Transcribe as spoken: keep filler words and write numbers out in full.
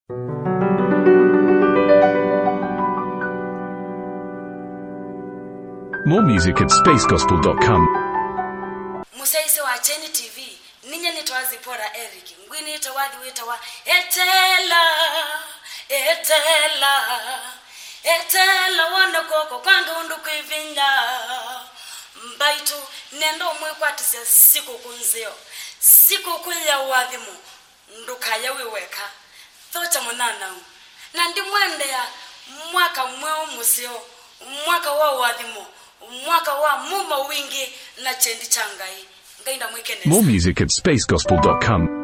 More music at space gospel dot com. Musaise wa Cheni T V ninye nitwazi pora Eric ngwini tawadhi witawa etela etela etela wana koko kwanga undu kuivinya mbaitu nendo mwe kwatise siku kunzio siku kuya wadhimu ndukaya wiweka thocha munana na ndi mwende ya mwaka mweo musio mwaka wa wadhimu mwaka wa muma wingi na chendi changai ngainda mwekene. More music at space gospel dot com.